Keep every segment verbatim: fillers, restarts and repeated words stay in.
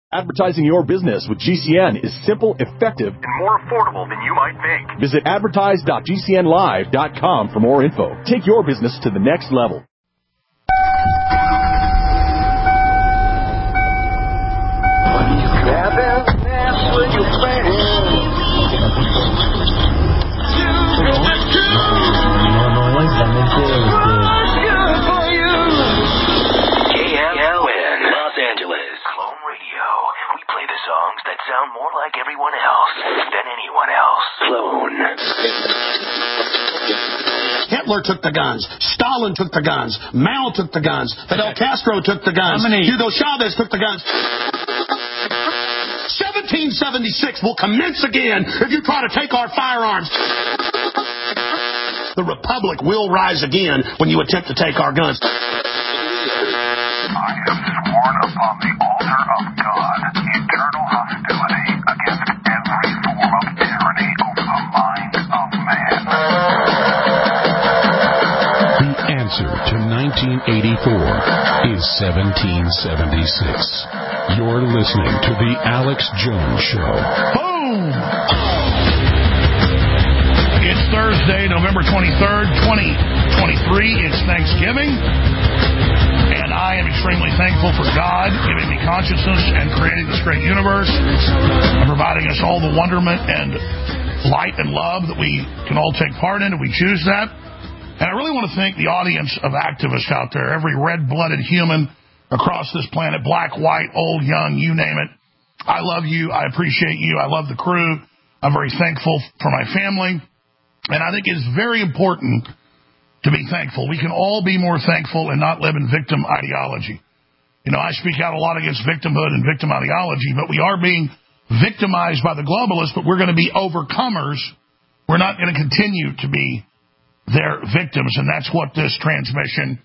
Advertising your business with G C N is simple, effective, and more affordable than you might think. Visit advertise dot g c n live dot com for more info. Take your business to the next level. Songs that sound more like everyone else than anyone else. Clone. Hitler took the guns. Stalin took the guns. Mao took the guns. Fidel Castro took the guns. Hugo Chavez took the guns. seventeen seventy-six will commence again if you try to take our firearms. The Republic will rise again when you attempt to take our guns. I have sworn upon the altar of God eternal hostility against every form of tyranny over the mind of man. The answer to nineteen eighty-four is seventeen seventy-six. You're listening to The Alex Jones Show. Boom! It's Thursday, November twenty-third, twenty twenty-three. It's Thanksgiving. And I am extremely thankful for God giving me consciousness and creating this great universe and providing us all the wonderment and light and love that we can all take part in if we choose that. And I really want to thank the audience of activists out there, every red-blooded human across this planet, black, white, old, young, you name it. I love you. I appreciate you. I love the crew. I'm very thankful for my family. And I think it's very important to be thankful. We can all be more thankful and not live in victim ideology. You know, I speak out a lot against victimhood and victim ideology, but we are being victimized by the globalists, but we're going to be overcomers. We're not going to continue to be their victims, and that's what this transmission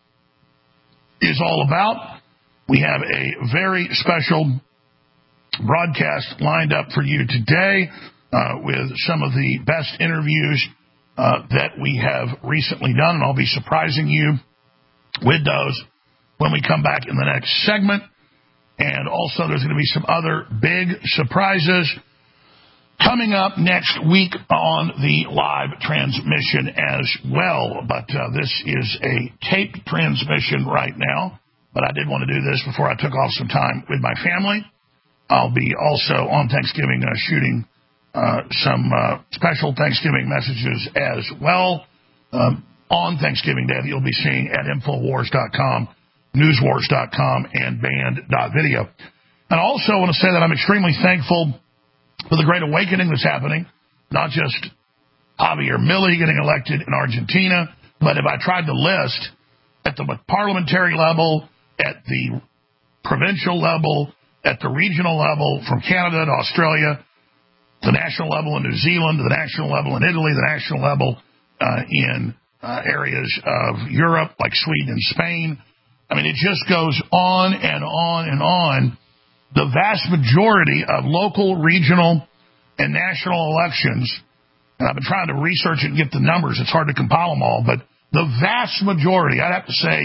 is all about. We have a very special broadcast lined up for you today uh, with some of the best interviews Uh, that we have recently done, and I'll be surprising you with those when we come back in the next segment. And also there's going to be some other big surprises coming up next week on the live transmission as well. But uh, this is a taped transmission right now, but I did want to do this before I took off some time with my family. I'll be also on Thanksgiving uh, shooting Uh, some uh, special Thanksgiving messages as well um, on Thanksgiving Day that you'll be seeing at Infowars dot com, Newswars dot com, and Band dot video. And I also want to say that I'm extremely thankful for the great awakening that's happening, not just Javier Milei getting elected in Argentina, but if I tried to list at the parliamentary level, at the provincial level, at the regional level, from Canada to Australia, the national level in New Zealand, the national level in Italy, the national level uh, in uh, areas of Europe like Sweden and Spain. I mean, it just goes on and on and on. The vast majority of local, regional, and national elections, and I've been trying to research it and get the numbers. It's hard to compile them all, but the vast majority, I'd have to say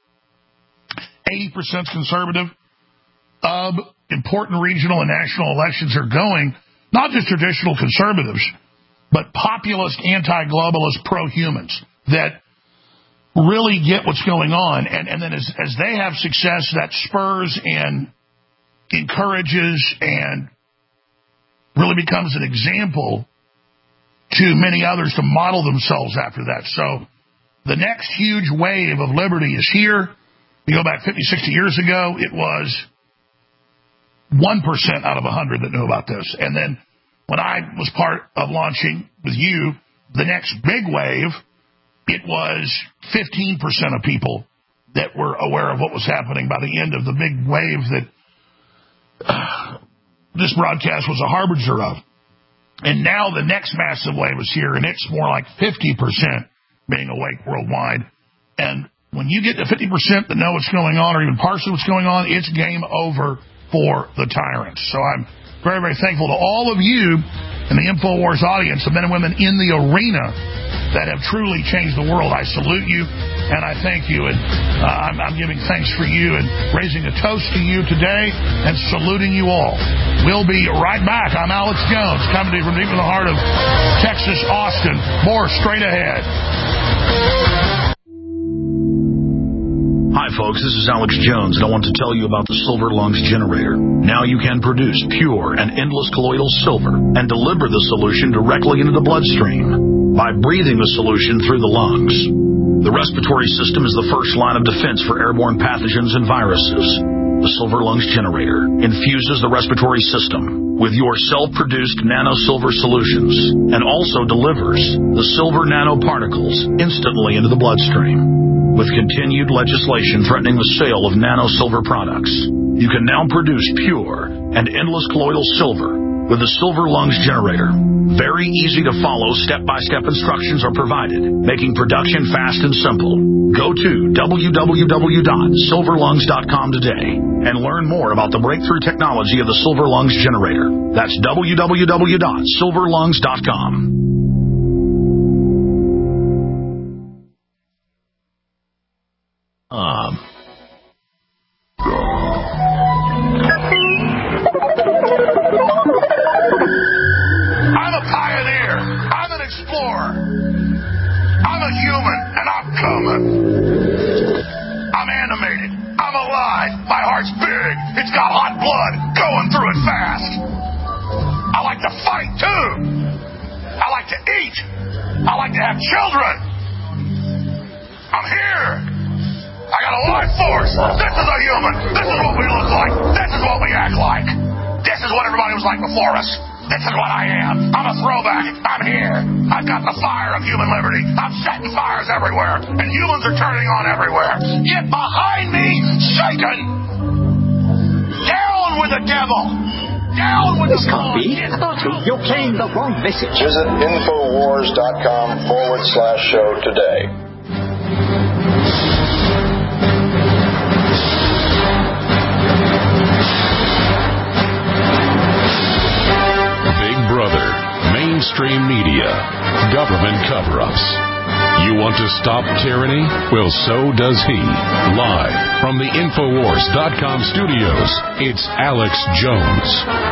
eighty percent conservative of important regional and national elections are going. Not just traditional conservatives, but populist, anti-globalist pro-humans that really get what's going on. And, and then as, as they have success, that spurs and encourages and really becomes an example to many others to model themselves after that. So the next huge wave of liberty is here. You go back fifty, sixty years ago, it was one percent out of one hundred that knew about this. And then when I was part of launching with you the next big wave, it was fifteen percent of people that were aware of what was happening by the end of the big wave that uh, this broadcast was a harbinger of. And now the next massive wave is here, and it's more like fifty percent being awake worldwide. And when you get to fifty percent that know what's going on, or even partially what's going on, it's game over for the tyrants. So I'm very, very thankful to all of you in the InfoWars audience, the men and women in the arena that have truly changed the world. I salute you, and I thank you, and uh, I'm, I'm giving thanks for you and raising a toast to you today and saluting you all. We'll be right back. I'm Alex Jones, coming to you from deep in the heart of Texas, Austin. More straight ahead. Hi, folks. This is Alex Jones, and I want to tell you about the Silver Lungs Generator. Now you can produce pure and endless colloidal silver and deliver the solution directly into the bloodstream by breathing the solution through the lungs. The respiratory system is the first line of defense for airborne pathogens and viruses. The Silver Lungs Generator infuses the respiratory system with your self-produced nano-silver solutions and also delivers the silver nanoparticles instantly into the bloodstream. With continued legislation threatening the sale of nano-silver products, you can now produce pure and endless colloidal silver with the Silver Lungs Generator. Very easy to follow, step-by-step instructions are provided, making production fast and simple. Go to w w w dot silver lungs dot com today and learn more about the breakthrough technology of the Silver Lungs Generator. That's w w w dot silver lungs dot com. Um. I'm a pioneer. I'm an explorer. I'm a human, and I'm coming. I'm animated. I'm alive. My heart's big. It's got hot blood going through it fast. I like to fight, too. I like to eat. I like to have children. I'm here. I got a life force. This is a human. This is what we look like. This is what we act like. This is what everybody was like before us. This is what I am. I'm a throwback. I'm here. I've got the fire of human liberty. I'm setting fires everywhere, and humans are turning on everywhere. Get behind me, Satan! Down with the devil! Down with this the can't be. Archie, you're playing the wrong message. Visit infowars dot com forward slash show today. Brother, mainstream media, government cover-ups. You want to stop tyranny? Well, so does he. Live from the infowars dot com studios, it's Alex Jones.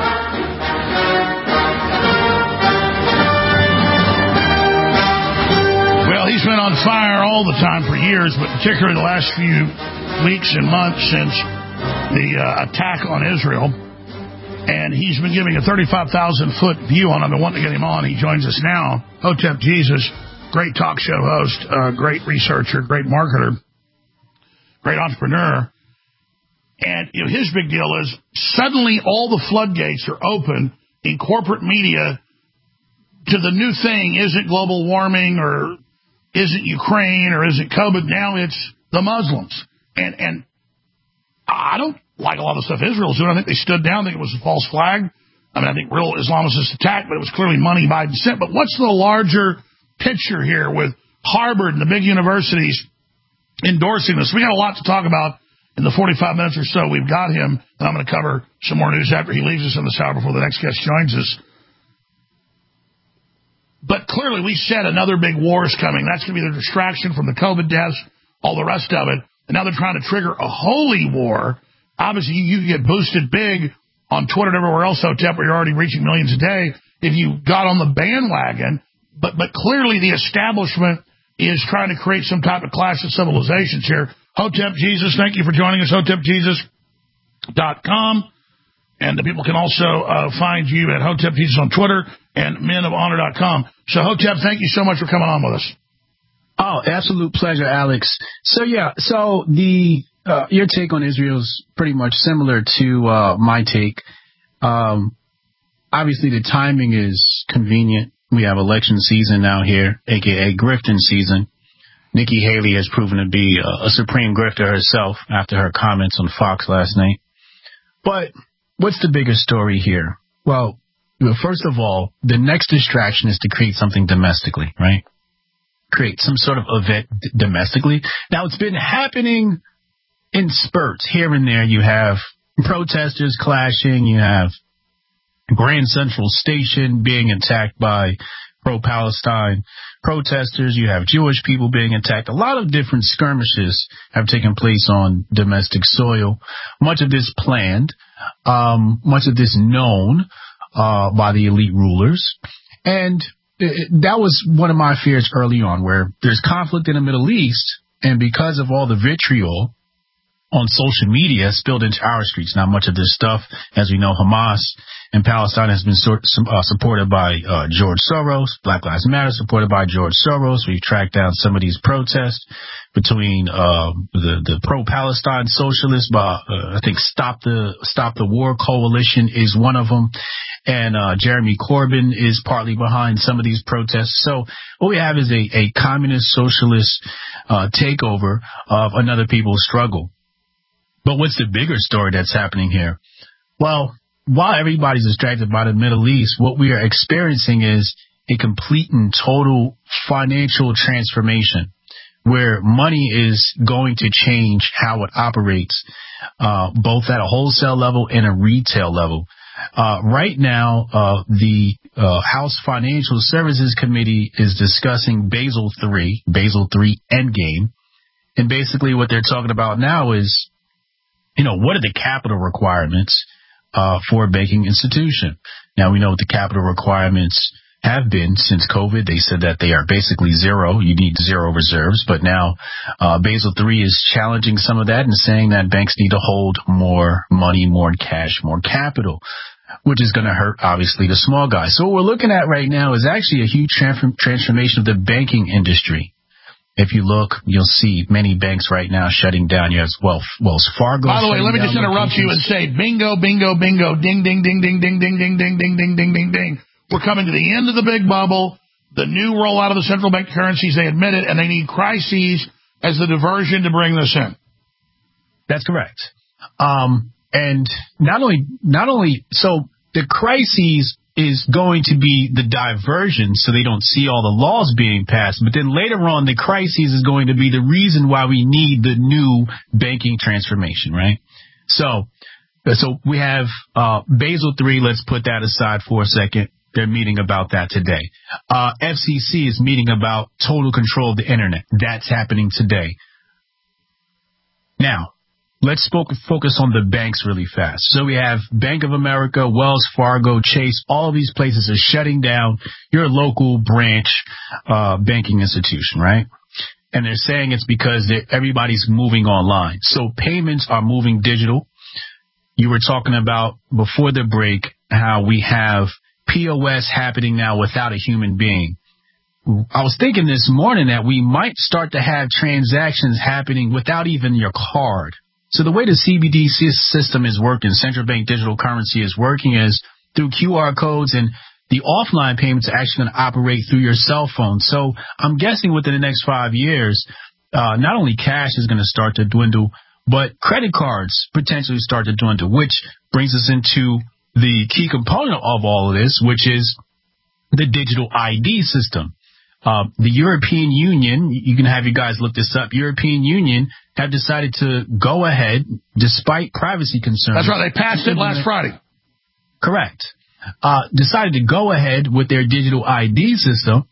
Well, he's been on fire all the time for years, but particularly the last few weeks and months since the uh, attack on Israel. And he's been giving a thirty-five thousand foot view on. I've been wanting to get him on. He joins us now. Hotep Jesus, great talk show host, uh, great researcher, great marketer, great entrepreneur. And you know, his big deal is suddenly all the floodgates are open in corporate media to the new thing. Isn't global warming, or isn't Ukraine, or isn't COVID? Now it's the Muslims. And and I don't like a lot of the stuff Israel's doing. I think they stood down. I think it was a false flag. I mean, I think real Islamists attacked, but it was clearly money Biden sent. But what's the larger picture here with Harvard and the big universities endorsing this? We got a lot to talk about in the forty-five minutes or so we've got him, and I'm going to cover some more news after he leaves us in this hour before the next guest joins us. But clearly we said another big war is coming. That's going to be the distraction from the COVID deaths, all the rest of it. And now they're trying to trigger a holy war. Obviously, you get boosted big on Twitter and everywhere else, Hotep, where you're already reaching millions a day, if you got on the bandwagon. But but clearly the establishment is trying to create some type of clash of civilizations here. Hotep Jesus, thank you for joining us, hotep jesus dot com. And the people can also uh, find you at Hotep Jesus on Twitter and men of honor dot com. So, Hotep, thank you so much for coming on with us. Oh, absolute pleasure, Alex. So, yeah, so the uh, your take on Israel is pretty much similar to uh, my take. Um, obviously, the timing is convenient. We have election season now here, a k a grifting season. Nikki Haley has proven to be a, a supreme grifter herself after her comments on Fox last night. But what's the bigger story here? Well, first of all, the next distraction is to create something domestically, right? Create some sort of event d- domestically. Now, it's been happening in spurts. Here and there, you have protesters clashing. You have Grand Central Station being attacked by pro-Palestine protesters, you have Jewish people being attacked. A lot of different skirmishes have taken place on domestic soil. Much of this planned, um, much of this known uh, by the elite rulers. And it, that was one of my fears early on, where there's conflict in the Middle East, and because of all the vitriol on social media spilled into our streets. Now, much of this stuff, as we know, Hamas in Palestine has been sort, uh, supported by uh, George Soros. Black Lives Matter supported by George Soros. We've tracked down some of these protests between uh, the the pro-Palestine socialists. By, uh, I think Stop the Stop the War Coalition is one of them, and uh, Jeremy Corbyn is partly behind some of these protests. So what we have is a, a communist socialist uh, takeover of another people's struggle. But what's the bigger story that's happening here? Well, while everybody's distracted by the Middle East, what we are experiencing is a complete and total financial transformation where money is going to change how it operates, uh, both at a wholesale level and a retail level. Uh, right now, uh, the uh, House Financial Services Committee is discussing Basel three, Basel three Endgame. And basically what they're talking about now is, you know, what are the capital requirements uh, for a banking institution? Now, we know what the capital requirements have been since COVID. They said that they are basically zero. You need zero reserves. But now uh, Basel three is challenging some of that and saying that banks need to hold more money, more cash, more capital, which is going to hurt, obviously, the small guys. So what we're looking at right now is actually a huge transform- transformation of the banking industry. If you look, you'll see many banks right now shutting down. You have Wells, Wells Fargo. By the way, let me just interrupt you and say bingo, bingo, bingo, ding, ding, ding, ding, ding, ding, ding, ding, ding, ding, ding, ding, ding. We're coming to the end of the big bubble, the new rollout of the central bank currencies. They admit it, and they need crises as the diversion to bring this in. That's correct. Um, and not only, not only, so the crises is going to be the diversion so they don't see all the laws being passed. But then later on, the crisis is going to be the reason why we need the new banking transformation, right? So, so we have uh, Basel three. Let's put that aside for a second. They're meeting about that today. Uh, F C C is meeting about total control of the internet. That's happening today. Now, let's focus on the banks really fast. So we have Bank of America, Wells Fargo, Chase. All of these places are shutting down your local branch uh, banking institution, right? And they're saying it's because everybody's moving online. So payments are moving digital. You were talking about before the break how we have P O S happening now without a human being. I was thinking this morning that we might start to have transactions happening without even your card. So the way the C B D C system is working, central bank digital currency is working, is through Q R codes, and the offline payments are actually going to operate through your cell phone. So I'm guessing within the next five years, uh, not only cash is going to start to dwindle, but credit cards potentially start to dwindle, which brings us into the key component of all of this, which is the digital I D system. Uh, the European Union, you can have you guys look this up, European Union have decided to go ahead, despite privacy concerns. That's right, they passed it last Friday. Correct. Uh, decided to go ahead with their digital I D system,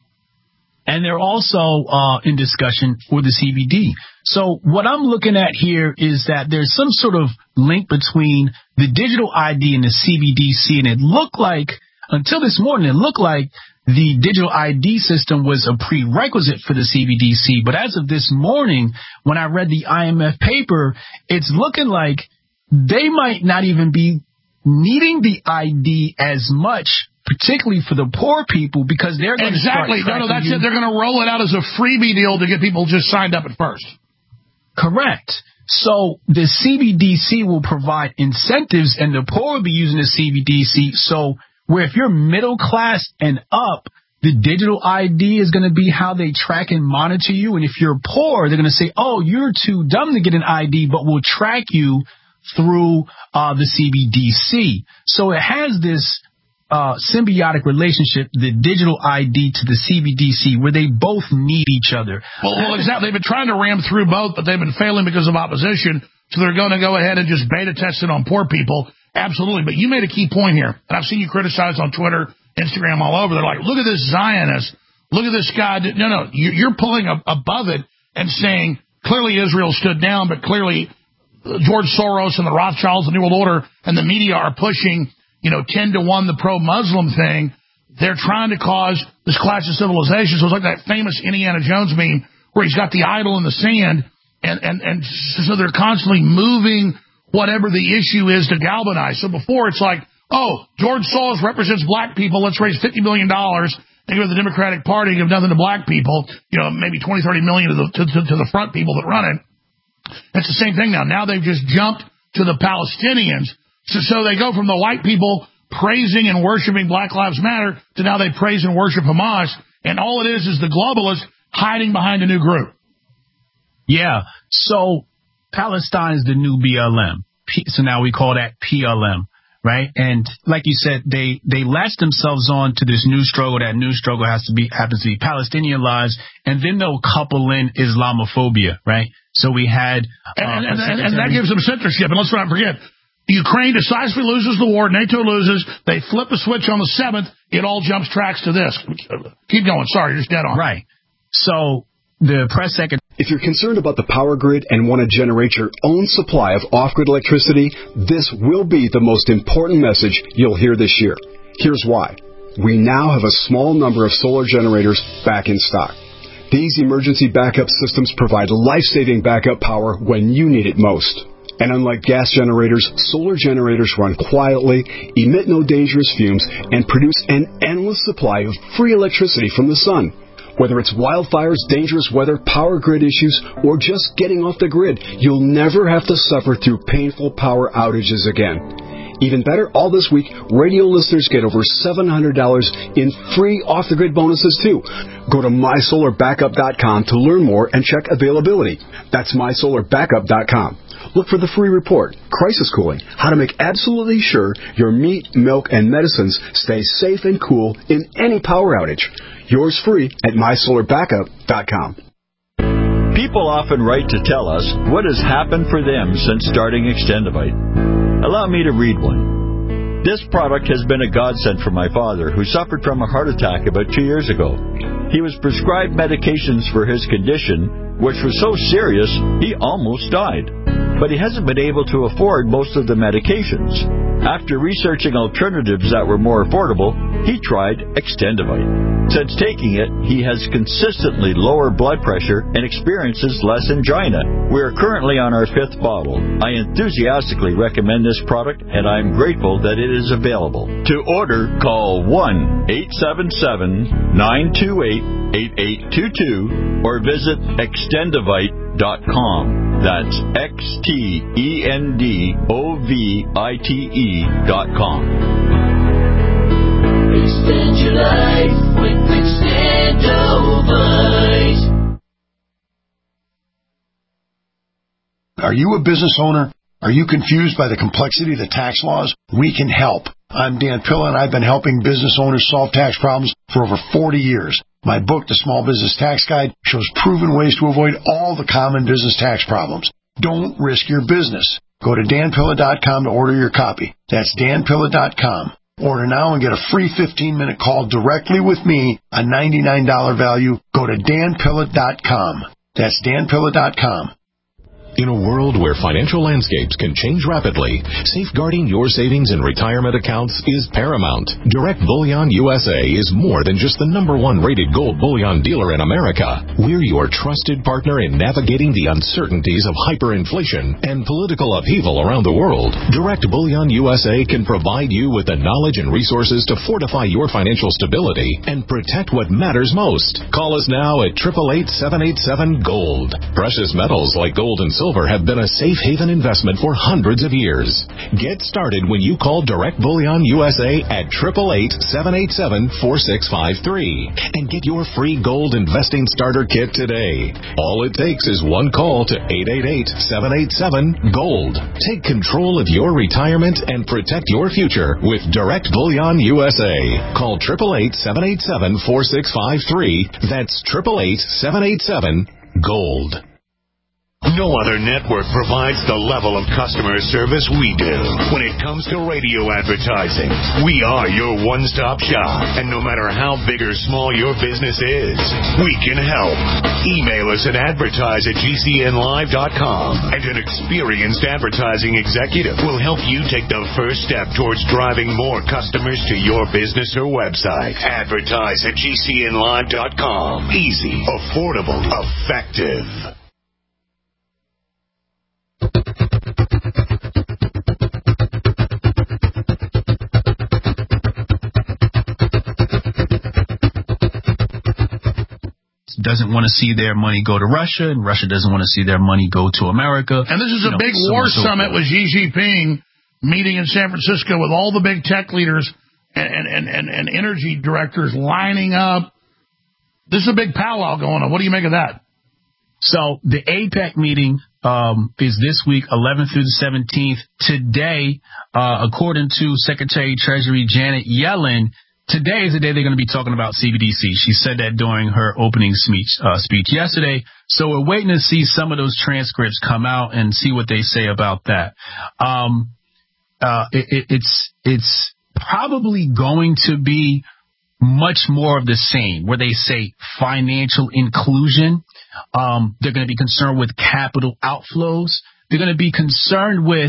and they're also uh, in discussion for the C B D. So what I'm looking at here is that there's some sort of link between the digital I D and the C B D C, and it looked like, until this morning, it looked like the digital I D system was a prerequisite for the C B D C. But as of this morning, when I read the I M F paper, it's looking like they might not even be needing the I D as much, particularly for the poor people, because they're going exactly. to start no, no, that's you. it. They're going to roll it out as a freebie deal to get people just signed up at first. Correct. So the C B D C will provide incentives, and the poor will be using the C B D C. So where if you're middle class and up, the digital I D is going to be how they track and monitor you. And if you're poor, they're going to say, oh, you're too dumb to get an I D, but we'll track you through uh, the C B D C. So it has this uh, symbiotic relationship, the digital I D to the C B D C, where they both need each other. Well, well, exactly. They've been trying to ram through both, but they've been failing because of opposition. So they're going to go ahead and just beta test it on poor people. Absolutely. But you made a key point here, and I've seen you criticized on Twitter, Instagram, all over. They're like, look at this Zionist. look at this guy. No, no, you're pulling above it and saying clearly Israel stood down, but clearly George Soros and the Rothschilds, the New World Order, and the media are pushing, you know, ten to one the pro-Muslim thing. They're trying to cause this clash of civilizations. So it's like that famous Indiana Jones meme where he's got the idol in the sand, and, and, and so they're constantly moving whatever the issue is to galvanize. So before it's like, oh, George Soros represents black people, let's raise fifty million dollars and give the Democratic Party, give nothing to black people, you know, maybe twenty, thirty million to the, to, to, to the front people that run it. It's the same thing now. Now they've just jumped to the Palestinians. So, so they go from the white people praising and worshiping Black Lives Matter to now they praise and worship Hamas. And all it is is the globalists hiding behind a new group. Yeah. So Palestine is the new B L M. P- so now we call that P L M. Right. And like you said, they, they latch themselves on to this new struggle. That new struggle has to be, happens to be Palestinian lives. And then they'll couple in Islamophobia. Right. So we had. Uh, and, and, and, and that gives them censorship. And let's not forget, Ukraine decisively loses the war. NATO loses. They flip a switch on the seventh. It all jumps tracks to this. Keep going. Sorry, you're just dead on. Right. So the press secretary. If you're concerned about the power grid and want to generate your own supply of off-grid electricity, this will be the most important message you'll hear this year. Here's why. We now have a small number of solar generators back in stock. These emergency backup systems provide life-saving backup power when you need it most. And unlike gas generators, solar generators run quietly, emit no dangerous fumes, and produce an endless supply of free electricity from the sun. Whether it's wildfires, dangerous weather, power grid issues, or just getting off the grid, you'll never have to suffer through painful power outages again. Even better, all this week, radio listeners get over seven hundred dollars in free off-the-grid bonuses, too. Go to my solar backup dot com to learn more and check availability. That's my solar backup dot com. Look for the free report, Crisis Cooling, how to make absolutely sure your meat, milk, and medicines stay safe and cool in any power outage. Yours free at my solar backup dot com. People often write to tell us what has happened for them since starting Extendivite. Allow me to read one. This product has been a godsend for my father, who suffered from a heart attack about two years ago. He was prescribed medications for his condition, which was so serious he almost died. But he hasn't been able to afford most of the medications. After researching alternatives that were more affordable, he tried Extendivite. Since taking it, he has consistently lower blood pressure and experiences less angina. We are currently on our fifth bottle. I enthusiastically recommend this product, and I'm grateful that it is available. To order, call one eight seven seven, nine two eight, eight eight two two or visit extendivite dot com. That's X T E N D O V I T E dot com. Extend your life with Extendivite. Are you a business owner? Are you confused by the complexity of the tax laws? We can help. I'm Dan Pilla, and I've been helping business owners solve tax problems for over forty years. My book, The Small Business Tax Guide, shows proven ways to avoid all the common business tax problems. Don't risk your business. Go to dan pilla dot com to order your copy. That's dan pilla dot com. Order now and get a free fifteen-minute call directly with me, a ninety-nine dollars value. Go to dan pilla dot com. That's dan pilla dot com. In a world where financial landscapes can change rapidly, safeguarding your savings and retirement accounts is paramount. Direct Bullion U S A is more than just the number one rated gold bullion dealer in America. We're your trusted partner in navigating the uncertainties of hyperinflation and political upheaval around the world. Direct Bullion U S A can provide you with the knowledge and resources to fortify your financial stability and protect what matters most. Call us now at eight eight eight, seven eight seven, GOLD. Precious metals like gold and silver Silver have been a safe haven investment for hundreds of years. Get started when you call Direct Bullion U S A at eight eight eight, seven eight seven, four six five three and get your free gold investing starter kit today. All it takes is one call to eight eight eight, seven eight seven, GOLD. Take control of your retirement and protect your future with Direct Bullion U S A. Call eight eight eight, seven eight seven, four six five three. That's eight eight eight, seven eight seven, GOLD. No other network provides the level of customer service we do. When it comes to radio advertising, we are your one-stop shop. And no matter how big or small your business is, we can help. Email us at advertise at G C N live dot com, and an experienced advertising executive will help you take the first step towards driving more customers to your business or website. Advertise at G C N live dot com. Easy, affordable, effective. Doesn't want to see their money go to Russia, and Russia doesn't want to see their money go to America. And this is you a know, big so war so summit forth. with Xi Jinping meeting in San Francisco with all the big tech leaders and, and, and, and energy directors lining up. This is a big powwow going on. What do you make of that? So the APEC meeting um, is this week, eleventh through the seventeenth. Today, uh, according to Secretary Treasury Janet Yellen, today is the day they're going to be talking about C B D C. She said that during her opening speech, uh, speech yesterday. So we're waiting to see some of those transcripts come out and see what they say about that. Um, uh, it, it, it's it's probably going to be much more of the same, where they say financial inclusion. Um, they're going to be concerned with capital outflows. They're going to be concerned with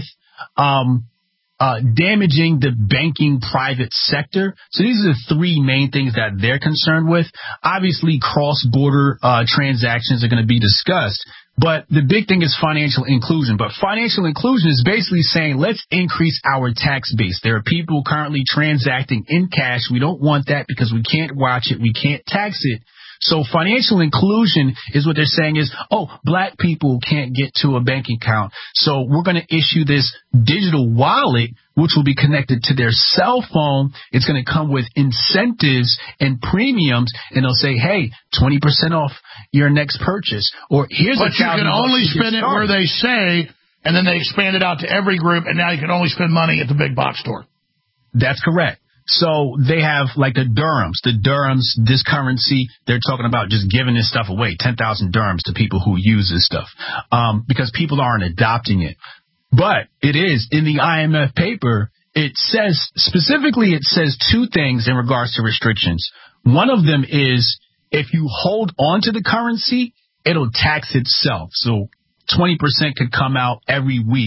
um, uh, damaging the banking private sector. So these are the three main things that they're concerned with. Obviously, cross-border uh, transactions are going to be discussed. But the big thing is financial inclusion. But financial inclusion is basically saying, let's increase our tax base. There are people currently transacting in cash. We don't want that because we can't watch it. We can't tax it. So financial inclusion is what they're saying is, oh, black people can't get to a bank account. So we're going to issue this digital wallet, which will be connected to their cell phone. It's going to come with incentives and premiums, and they'll say, hey, twenty percent off your next purchase. Or here's but a you can only spend it where they say, and then they expand it out to every group, and now you can only spend money at the big box store. That's correct. So they have like the dirhams, the dirhams, this currency, they're talking about just giving this stuff away, ten thousand dirhams to people who use this stuff, um, because people aren't adopting it. But it is in the I M F paper. It says specifically, it says two things in regards to restrictions. One of them is if you hold on to the currency, it'll tax itself. So twenty percent could come out every week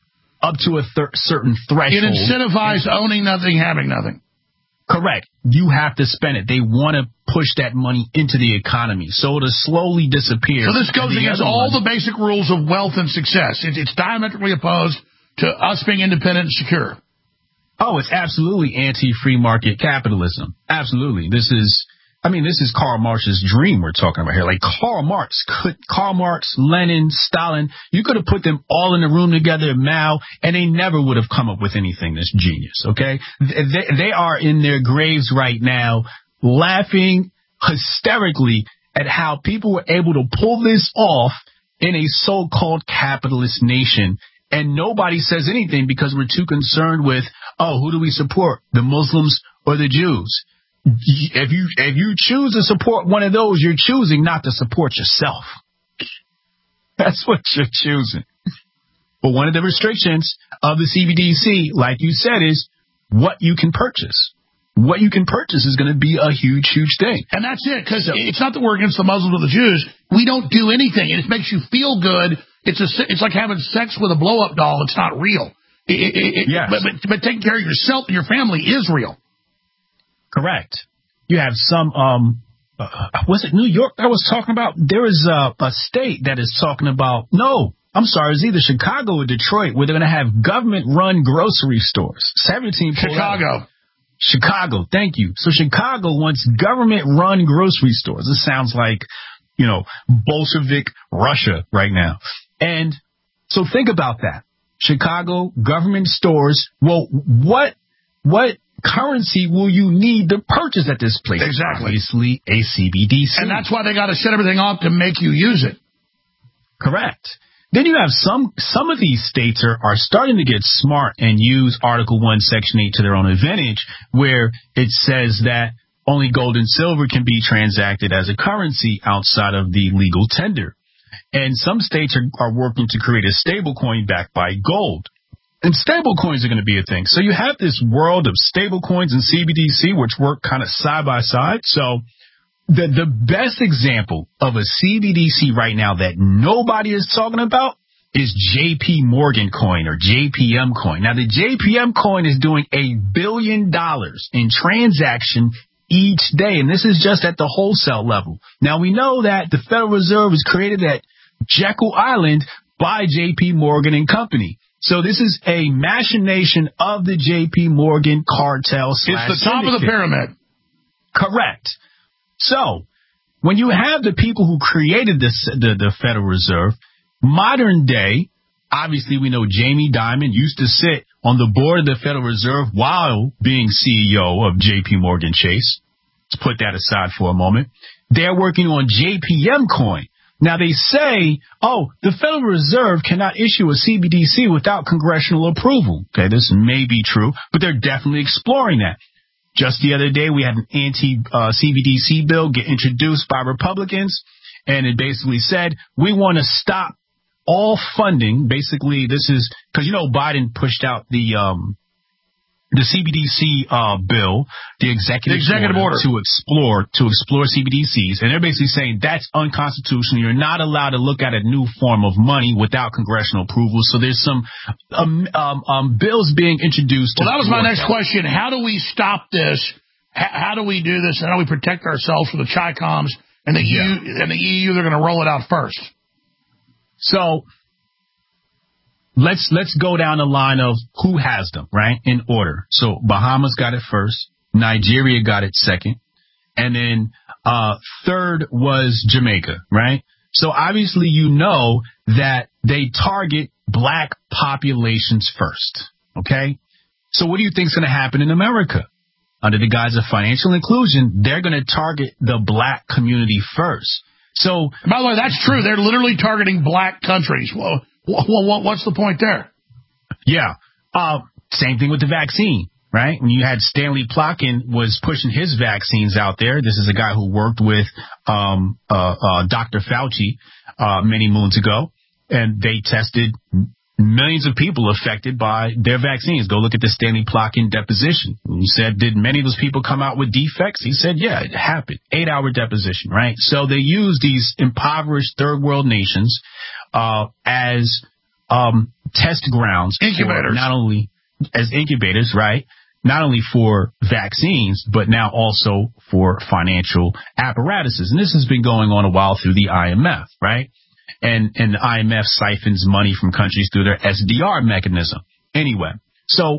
up to a th- certain threshold. It incentivizes owning nothing, having nothing. Correct. You have to spend it. They want to push that money into the economy. So it'll slowly disappear. So this goes against all one, the basic rules of wealth and success. It, it's diametrically opposed to us being independent and secure. Oh, it's absolutely anti-free market capitalism. Absolutely. This is, I mean, this is Karl Marx's dream we're talking about here. Like Karl Marx, could, Karl Marx, Lenin, Stalin, you could have put them all in a room together, Mao, and they never would have come up with anything that's genius, okay? They, they are in their graves right now laughing hysterically at how people were able to pull this off in a so-called capitalist nation. And nobody says anything because we're too concerned with, oh, who do we support, the Muslims or the Jews? If you if you choose to support one of those, you're choosing not to support yourself. That's what you're choosing. But one of the restrictions of the C B D C, like you said, is what you can purchase. What you can purchase is going to be a huge, huge thing. And that's it, because so, it's not that we're against the Muslims or the Jews. We don't do anything. It makes you feel good. It's a, it's like having sex with a blow-up doll. It's not real. It, it, it, yes. but, but, but taking care of yourself and your family is real. Correct. You have some, um, uh, was it New York I was talking about? There is a, a state that is talking about, no, I'm sorry, it's either Chicago or Detroit, where they're going to have government-run grocery stores. seventeen Chicago. Chicago, thank you. So Chicago wants government-run grocery stores. This sounds like, you know, Bolshevik Russia right now. And so think about that. Chicago, government stores. Well, what, what currency will you need to purchase at this place? Exactly. Obviously, a C B D C. And that's why they got to set everything up to make you use it. Correct. Then you have some, some of these states are, are starting to get smart and use Article one, Section eight to their own advantage, where it says that only gold and silver can be transacted as a currency outside of the legal tender. And some states are, are working to create a stable coin backed by gold. And stable coins are going to be a thing. So you have this world of stable coins and C B D C, which work kind of side by side. So the, the best example of a C B D C right now that nobody is talking about is J P Morgan coin or J P M coin. Now, the J P M coin is doing a billion dollars in transaction each day, and this is just at the wholesale level. Now, we know that the Federal Reserve was created at Jekyll Island by J P Morgan and Company. So this is a machination of the J P Morgan cartel slash It's the top syndicate. of the pyramid. Correct. So when you have the people who created this, the, the Federal Reserve, modern day, obviously we know Jamie Dimon used to sit on the board of the Federal Reserve while being C E O of J P Morgan Chase. Let's put that aside for a moment. They're working on J P M coin. Now, they say, oh, the Federal Reserve cannot issue a C B D C without congressional approval. Okay, this may be true, but they're definitely exploring that. Just the other day, we had an anti-C B D C bill get introduced by Republicans, and it basically said, we want to stop all funding. Basically, this is because, you know, Biden pushed out the um, the C B D C uh, bill, the executive, the executive order, order to explore to explore C B D Cs, and they're basically saying that's unconstitutional. You're not allowed to look at a new form of money without congressional approval. So there's some um, um, um, bills being introduced. Well, that was my next question. How do we stop this? H- how do we do this? How do we protect ourselves from the Chi-Coms and the yeah. E U? And the E U, they're going to roll it out first. So let's let's go down the line of who has them, right, in order. So Bahamas got it first, Nigeria got it second, and then uh, third was Jamaica, right? So obviously you know that they target black populations first, okay? So what do you think is going to happen in America? Under the guise of financial inclusion, they're going to target the black community first. So, by the way, that's true. They're literally targeting black countries. Well, well what's the point there? Yeah. Uh, same thing with the vaccine, right? When you had Stanley Plotkin was pushing his vaccines out there. This is a guy who worked with um, uh, uh, Doctor Fauci uh, many moons ago, and they tested millions of people affected by their vaccines. Go look at the Stanley Plotkin deposition. He said, did many of those people come out with defects? He said, yeah, it happened. Eight-hour deposition, right? So they use these impoverished third world nations uh, as um, test grounds. Incubators. Not only as incubators, right? Not only for vaccines, but now also for financial apparatuses. And this has been going on a while through the I M F, right? And, and the I M F siphons money from countries through their S D R mechanism. Anyway, so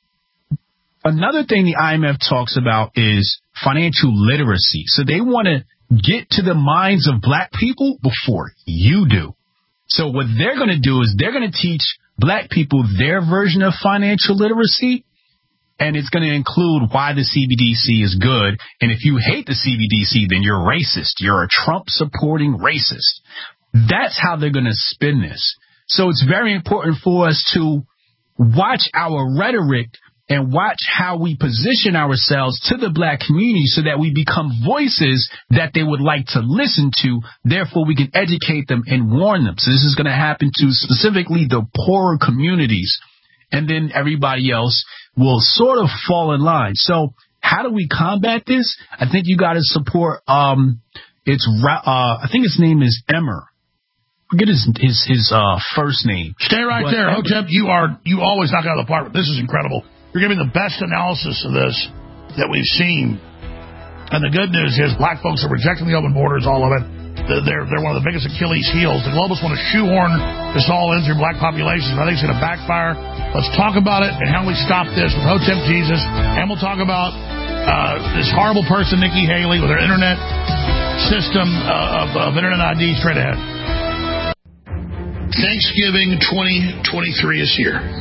another thing the I M F talks about is financial literacy. So they want to get to the minds of black people before you do. So what they're going to do is they're going to teach black people their version of financial literacy, and it's going to include why the C B D C is good. And if you hate the C B D C, then you're racist. You're a Trump-supporting racist. That's how they're going to spin this. So it's very important for us to watch our rhetoric and watch how we position ourselves to the black community so that we become voices that they would like to listen to. Therefore, we can educate them and warn them. So this is going to happen to specifically the poorer communities. And then everybody else will sort of fall in line. So how do we combat this? I think you got to support, um, it's, uh, I think his name is Emmer. Forget his his his uh first name. Stay right but, there, Hotep. You are you always knock out of the park. This is incredible. You're giving the best analysis of this that we've seen. And the good news is black folks are rejecting the open borders, all of it. They're they're one of the biggest Achilles heels. The globalists want to shoehorn this all in through black populations. I think it's going to backfire. Let's talk about it and how we stop this with Hotep Jesus. And we'll talk about uh, this horrible person, Nikki Haley, with her internet system uh, of, of internet I D straight ahead. Thanksgiving twenty twenty-three is here.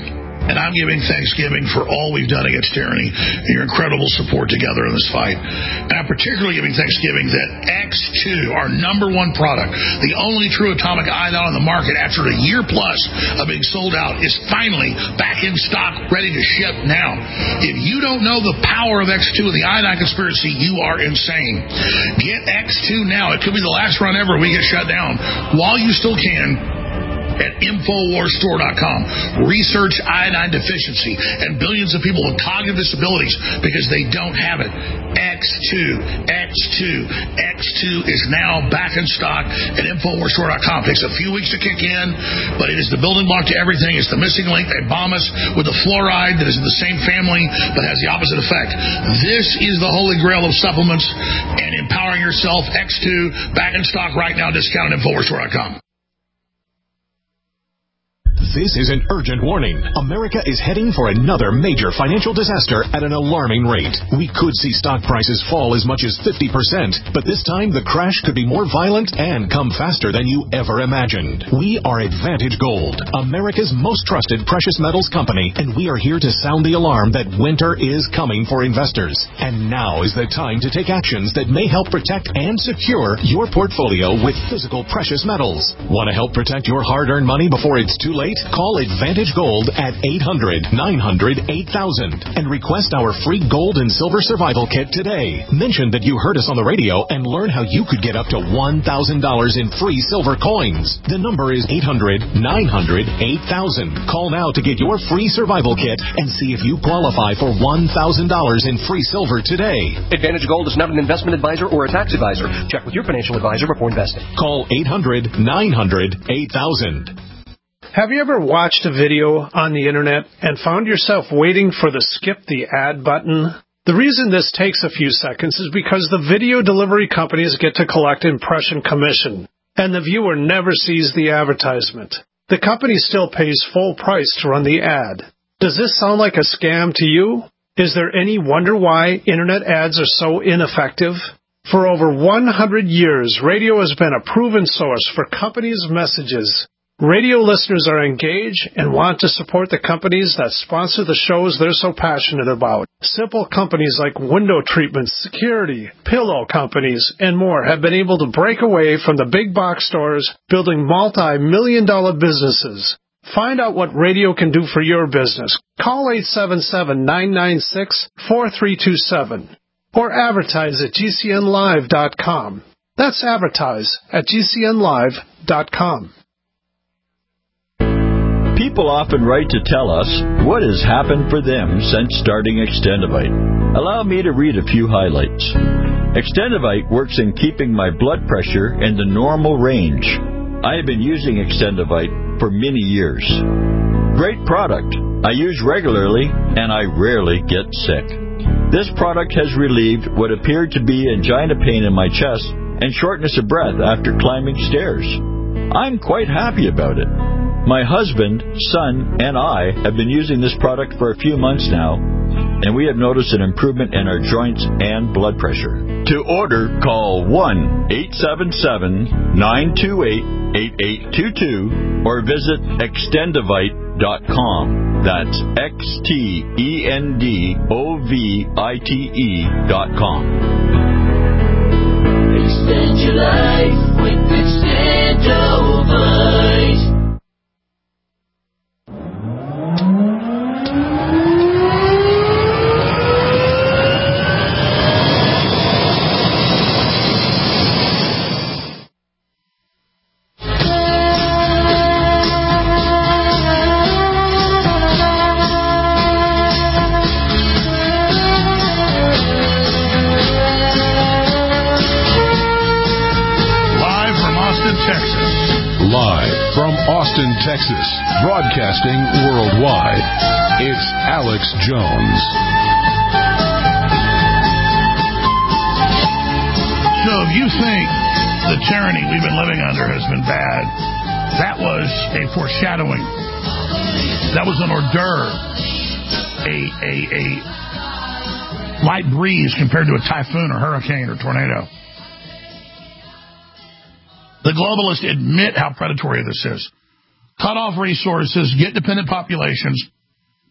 And I'm giving Thanksgiving for all we've done against tyranny and your incredible support together in this fight. And I'm particularly giving Thanksgiving that X two, our number one product, the only true atomic iodine on the market after a year plus of being sold out, is finally back in stock, ready to ship now. If you don't know the power of X two and the iodine conspiracy, you are insane. Get X two now. It could be the last run ever we get shut down while you still can. At Infowars Store dot com. Research iodine deficiency and billions of people with cognitive disabilities because they don't have it. X two, X two, X two is now back in stock at Infowars Store dot com. It takes a few weeks to kick in, but it is the building block to everything. It's the missing link. They bomb us with the fluoride that is in the same family but has the opposite effect. This is the holy grail of supplements and empowering yourself. X two, back in stock right now, discount at Infowars Store dot com. This is an urgent warning. America is heading for another major financial disaster at an alarming rate. We could see stock prices fall as much as fifty percent, but this time the crash could be more violent and come faster than you ever imagined. We are Advantage Gold, America's most trusted precious metals company, and we are here to sound the alarm that winter is coming for investors. And now is the time to take actions that may help protect and secure your portfolio with physical precious metals. Want to help protect your hard-earned money before it's too late? Call Advantage Gold at eight hundred, nine hundred, eight thousand and request our free gold and silver survival kit today. Mention that you heard us on the radio and learn how you could get up to one thousand dollars in free silver coins. The number is eight hundred, nine hundred, eight thousand. Call now to get your free survival kit and see if you qualify for one thousand dollars in free silver today. Advantage Gold is not an investment advisor or a tax advisor. Check with your financial advisor before investing. Call eight hundred, nine hundred, eight thousand. Have you ever watched a video on the internet and found yourself waiting for the skip the ad button? The reason this takes a few seconds is because the video delivery companies get to collect impression commission, and the viewer never sees the advertisement. The company still pays full price to run the ad. Does this sound like a scam to you? Is there any wonder why internet ads are so ineffective? For over one hundred years, radio has been a proven source for companies' messages. Radio listeners are engaged and want to support the companies that sponsor the shows they're so passionate about. Simple companies like window treatments, security, pillow companies, and more have been able to break away from the big box stores, building multi-million dollar businesses. Find out what radio can do for your business. Call eight seven seven, nine nine six, four three two seven or advertise at G C N live dot com. That's advertise at G C N live dot com. People often write to tell us what has happened for them since starting Extendivite. Allow me to read a few highlights. Extendivite works in keeping my blood pressure in the normal range. I have been using Extendivite for many years. Great product. I use regularly and I rarely get sick. This product has relieved what appeared to be angina pain in my chest and shortness of breath after climbing stairs. I'm quite happy about it. My husband, son, and I have been using this product for a few months now, and we have noticed an improvement in our joints and blood pressure. To order, call one eight seven seven, nine two eight, eight eight two two or visit extendivite dot com. That's X T E N D O V I T E dot com. Extend your life with Extendivite. Austin, Texas, broadcasting worldwide. It's Alex Jones. So if you think the tyranny we've been living under has been bad, that was a foreshadowing. That was an hors d'oeuvre. A, a, a light breeze compared to a typhoon or hurricane or tornado. The globalists admit how predatory this is. Cut off resources, get dependent populations,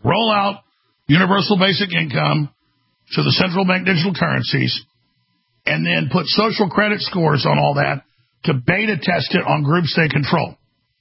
roll out universal basic income to the central bank digital currencies, and then put social credit scores on all that to beta test it on groups they control.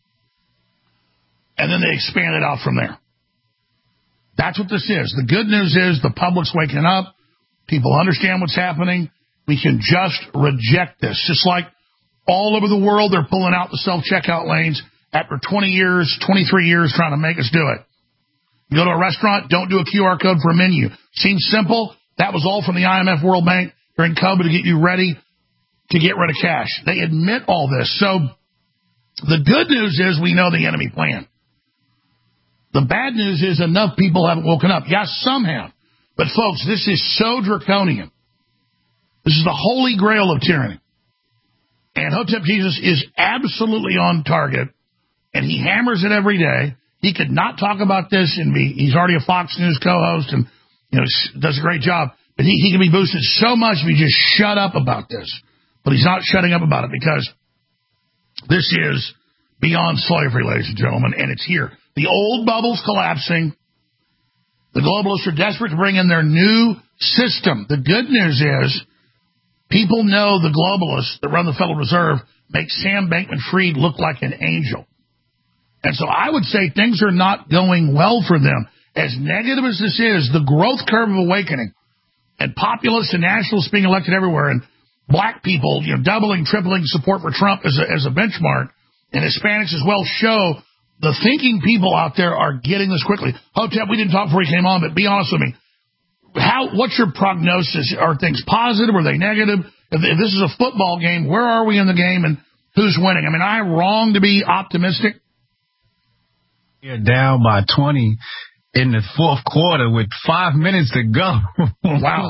And then they expand it out from there. That's what this is. The good news is the public's waking up. People understand what's happening. We can just reject this. Just like all over the world, they're pulling out the self-checkout lanes after twenty years, twenty-three years trying to make us do it. You go to a restaurant, don't do a Q R code for a menu. Seems simple. That was all from the I M F World Bank during COVID to get you ready to get rid of cash. They admit all this. So the good news is we know the enemy plan. The bad news is enough people haven't woken up. Yes, some have. But, folks, this is so draconian. This is the holy grail of tyranny. And Hotep Jesus is absolutely on target, and he hammers it every day. He could not talk about this and be, he's already a Fox News co-host and, you know, does a great job. But he, he can be boosted so much if he just shut up about this. But he's not shutting up about it because this is beyond slavery, ladies and gentlemen, and it's here. The old bubble's collapsing. The globalists are desperate to bring in their new system. The good news is people know the globalists that run the Federal Reserve make Sam Bankman-Fried look like an angel. And so I would say things are not going well for them. As negative as this is, the growth curve of awakening and populists and nationalists being elected everywhere and black people, you know, doubling, tripling support for Trump as a, as a benchmark, and Hispanics as well show the thinking people out there are getting this quickly. Hotep, we didn't talk before he came on, but be honest with me. How? What's your prognosis? Are things positive? Are they negative? If, if this is a football game, where are we in the game and who's winning? I mean, am I wrong to be optimistic? You're down by twenty in the fourth quarter with five minutes to go. Wow.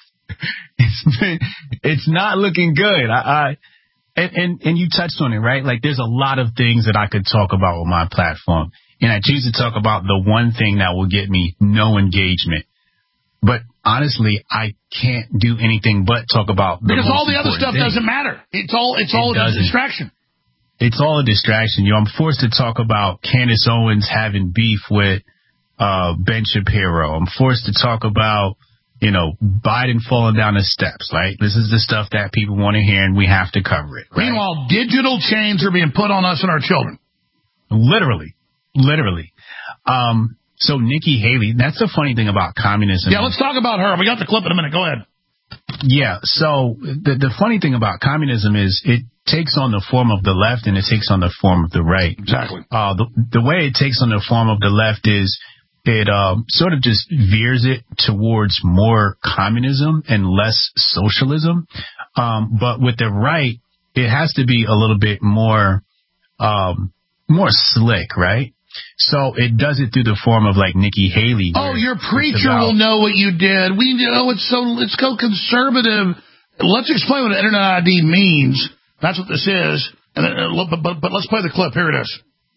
it's, it's not looking good. I, I and, and, and you touched on it, right? Like, there's a lot of things that I could talk about with my platform. And I choose to talk about the one thing that will get me no engagement. But honestly, I can't do anything but talk about the because all the other stuff thing. doesn't matter. It's all it's it all a distraction. It's all a distraction. You know, I'm forced to talk about Candace Owens having beef with uh, Ben Shapiro. I'm forced to talk about, you know, Biden falling down the steps, right? This is the stuff that people want to hear, and we have to cover it. Right? Meanwhile, digital chains are being put on us and our children. Literally. Literally. Um, so Nikki Haley, that's the funny thing about communism. Yeah, let's talk about her. We got the clip in a minute. Go ahead. Yeah, so the the funny thing about communism is it takes on the form of the left and it takes on the form of the right. Exactly. Uh, the, the way it takes on the form of the left is it um, sort of just veers it towards more communism and less socialism. Um, but with the right, it has to be a little bit more um, more slick, right? So it does it through the form of like Nikki Haley. Oh, your preacher about, will know what you did. We know it's so it's so conservative. Let's explain what Internet I D means. That's what this is. And then, but, but, but let's play the clip. Here it is.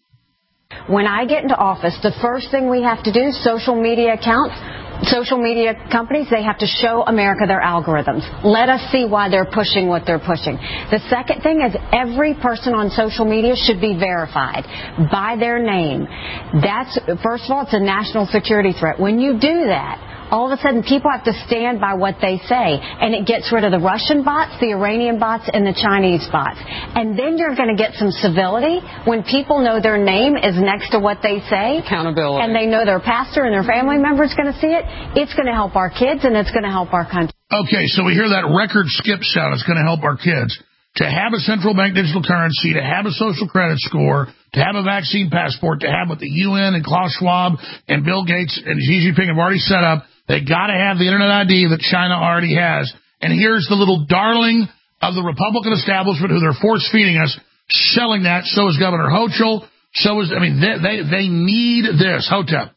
When I get into office, the first thing we have to do, social media accounts, social media companies, they have to show America their algorithms. Let us see why they're pushing what they're pushing. The second thing is every person on social media should be verified by their name. That's, first of all, it's a national security threat. When you do that, all of a sudden people have to stand by what they say, and it gets rid of the Russian bots, the Iranian bots, and the Chinese bots. And then you're going to get some civility when people know their name is next to what they say. Accountability. And they know their pastor and their family member is going to see it. It's going to help our kids, and it's going to help our country. Okay, so we hear that record skip sound. It's going to help our kids. To have a central bank digital currency, to have a social credit score, to have a vaccine passport, to have what the U N and Klaus Schwab and Bill Gates and Xi Jinping have already set up, they got to have the Internet I D that China already has. And here's the little darling of the Republican establishment who they're force-feeding us, selling that. So is Governor Hochul. So is, I mean, they they, they need this. Hotep.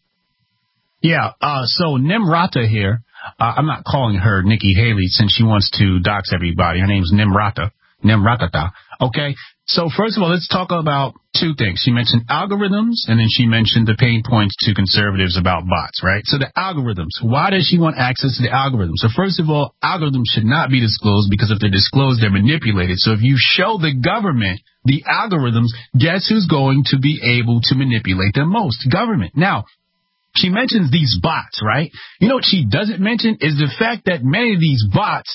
Yeah, uh, so Nimrata here, uh, I'm not calling her Nikki Haley since she wants to dox everybody. Her name's Nimrata. Nimratata. Okay, so first of all, let's talk about two things. She mentioned algorithms, and then she mentioned the pain points to conservatives about bots, right? So the algorithms, why does she want access to the algorithms? So first of all, algorithms should not be disclosed because if they're disclosed, they're manipulated. So if you show the government the algorithms, guess who's going to be able to manipulate them most? Government. Now, she mentions these bots, right? You know what she doesn't mention is the fact that many of these bots,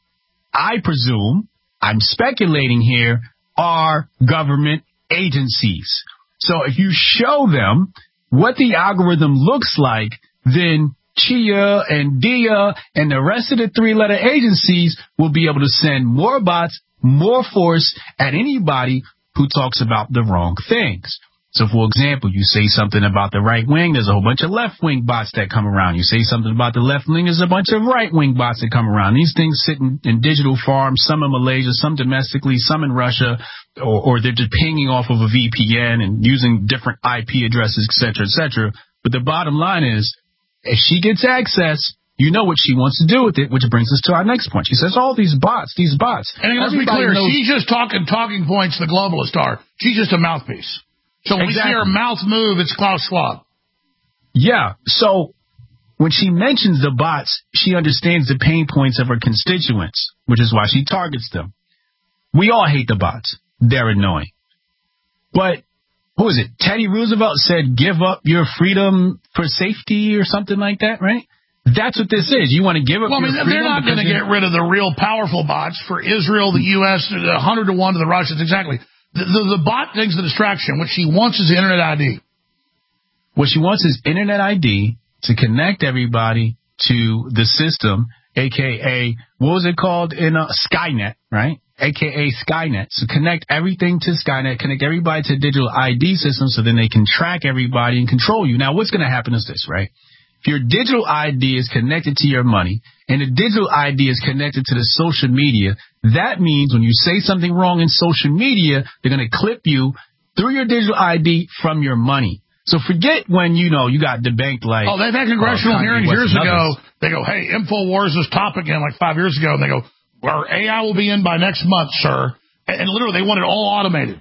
I presume, I'm speculating here, are government agencies. So if you show them what the algorithm looks like, then Chia and Dia and the rest of the three-letter agencies will be able to send more bots, more force at anybody who talks about the wrong things. So, for example, you say something about the right wing, there's a whole bunch of left-wing bots that come around. You say something about the left wing, there's a bunch of right-wing bots that come around. These things sit in, in digital farms, some in Malaysia, some domestically, some in Russia, or, or they're just pinging off of a V P N and using different I P addresses, et cetera, et cetera. But the bottom line is, if she gets access, you know what she wants to do with it, which brings us to our next point. She says, all these bots, these bots. And let's be clear, knows- she's just talking talking points the globalists are. She's just a mouthpiece. So when exactly. we see her mouth move, it's Klaus Schwab. Yeah. So when she mentions the bots, she understands the pain points of her constituents, which is why she targets them. We all hate the bots. They're annoying. But who is it? Teddy Roosevelt said, give up your freedom for safety or something like that, right? That's what this is. You want to give up well, your I mean, freedom? They're not going to get rid of the real powerful bots for Israel, the U S, one hundred to one to the Russians, exactly. The, the, the bot thing's the distraction. What she wants is Internet I D. What she wants is Internet I D to connect everybody to the system, a k a what was it called in uh, Skynet, right? a k a Skynet. So connect everything to Skynet, connect everybody to a digital I D system so then they can track everybody and control you. Now, what's going to happen is this, right? If your digital I D is connected to your money and the digital I D is connected to the social media, that means when you say something wrong in social media, they're going to clip you through your digital I D from your money. So forget when, you know, you got debanked like... Oh, they've had congressional uh, hearings years ago. They go, hey, InfoWars is top again like five years ago. And they go, our A I will be in by next month, sir. And, and literally, they want it all automated.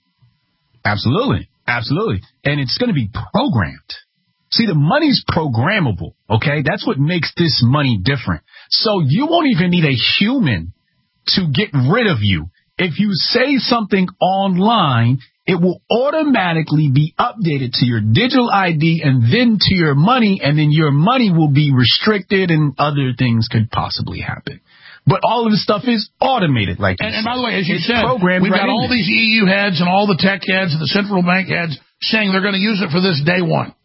Absolutely. Absolutely. And it's going to be programmed. See, the money's programmable, okay? That's what makes this money different. So you won't even need a human to get rid of you. If you say something online, it will automatically be updated to your digital I D and then to your money, and then your money will be restricted and other things could possibly happen. But all of this stuff is automated. like And, and by the way, as you it's said, we've right got all there. these E U heads and all the tech heads and the central bank heads saying they're going to use it for this day one.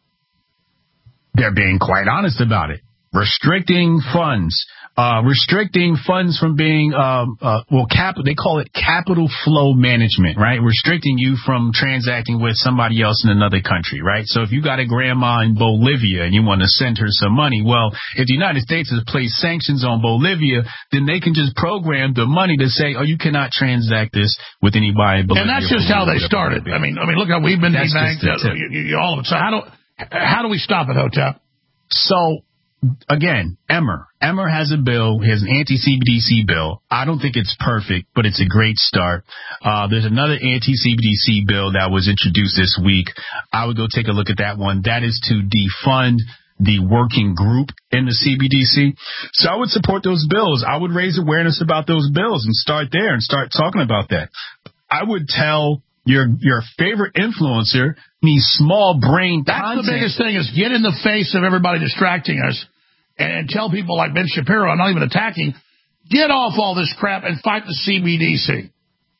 They're being quite honest about it. Restricting funds, uh, restricting funds from being, um, uh, well, cap, they call it capital flow management, right? Restricting you from transacting with somebody else in another country, right? So if you got a grandma in Bolivia and you want to send her some money, well, if the United States has placed sanctions on Bolivia, then they can just program the money to say, oh, you cannot transact this with anybody in Bolivia. And that's just how they started. I mean, I mean, look how we've been debanked, uh, you, you, all of it. So how do, how do we stop it, Hotep? So, again, Emmer. Emmer has a bill. He has an anti-C B D C bill. I don't think it's perfect, but it's a great start. Uh, there's another anti-C B D C bill that was introduced this week. I would go take a look at that one. That is to defund the working group in the C B D C. So I would support those bills. I would raise awareness about those bills and start there and start talking about that. I would tell your your favorite influencer needs small brain That's content. the biggest thing is get in the face of everybody distracting us and tell people like Ben Shapiro, I'm not even attacking, get off all this crap and fight the C B D C.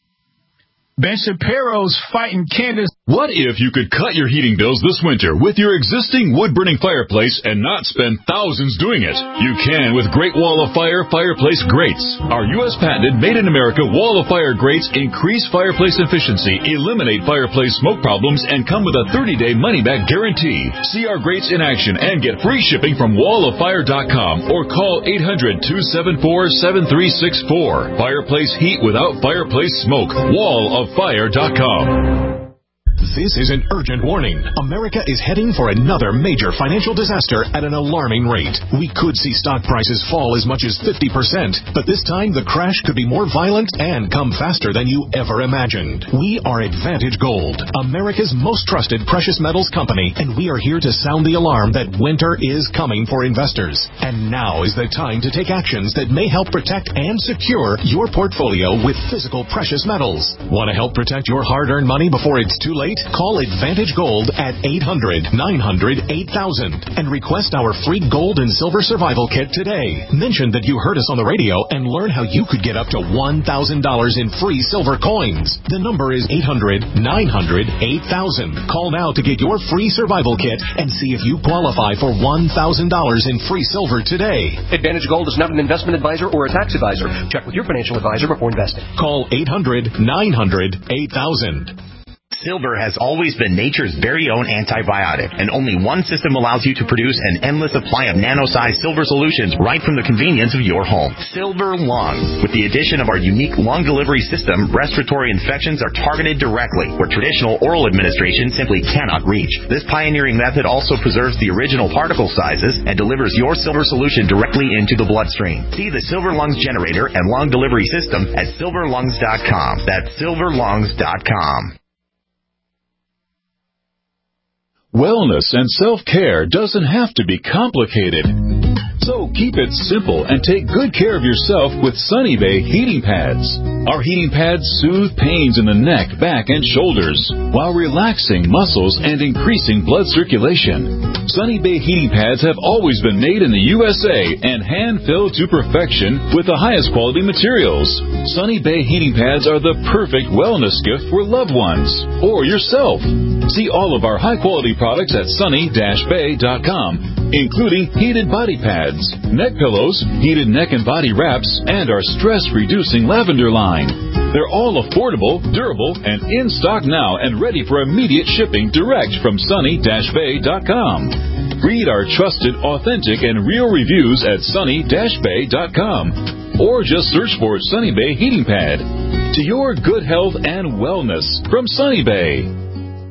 Ben Shapiro's fighting Candace. What if you could cut your heating bills this winter with your existing wood-burning fireplace and not spend thousands doing it? You can with Great Wall of Fire fireplace grates. Our U S patented made-in-America Wall of Fire grates increase fireplace efficiency, eliminate fireplace smoke problems, and come with a thirty-day money-back guarantee. See our grates in action and get free shipping from wall of fire dot com or call eight hundred, two seven four, seven three six four. Fireplace heat without fireplace smoke. wall of fire dot com. This is an urgent warning. America is heading for another major financial disaster at an alarming rate. We could see stock prices fall as much as fifty percent, but this time the crash could be more violent and come faster than you ever imagined. We are Advantage Gold, America's most trusted precious metals company, and we are here to sound the alarm that winter is coming for investors. And now is the time to take actions that may help protect and secure your portfolio with physical precious metals. Want to help protect your hard-earned money before it's too late? late? Call Advantage Gold at eight hundred, nine hundred, eight thousand and request our free gold and silver survival kit today. Mention that you heard us on the radio and learn how you could get up to one thousand dollars in free silver coins. The number is eight hundred, nine hundred, eight thousand. Call now to get your free survival kit and see if you qualify for one thousand dollars in free silver today. Advantage Gold is not an investment advisor or a tax advisor. Check with your financial advisor before investing. Call eight hundred, nine hundred, eight thousand. Silver has always been nature's very own antibiotic, and only one system allows you to produce an endless supply of nano-sized silver solutions right from the convenience of your home. Silver Lung. With the addition of our unique lung delivery system, respiratory infections are targeted directly, where traditional oral administration simply cannot reach. This pioneering method also preserves the original particle sizes and delivers your silver solution directly into the bloodstream. See the Silver Lungs generator and lung delivery system at silver lungs dot com. That's silver lungs dot com. Wellness and self-care doesn't have to be complicated. So keep it simple and take good care of yourself with Sunny Bay heating pads. Our heating pads soothe pains in the neck, back, and shoulders while relaxing muscles and increasing blood circulation. Sunny Bay heating pads have always been made in the U S A and hand-filled to perfection with the highest quality materials. Sunny Bay heating pads are the perfect wellness gift for loved ones or yourself. See all of our high-quality products at sunny dash bay dot com, including heated body pads, neck pillows, heated neck and body wraps, and our stress-reducing lavender line. They're all affordable, durable, and in stock now and ready for immediate shipping direct from sunny dash bay dot com. Read our trusted, authentic, and real reviews at sunny dash bay dot com. Or just search for Sunny Bay Heating Pad. To your good health and wellness from Sunny Bay.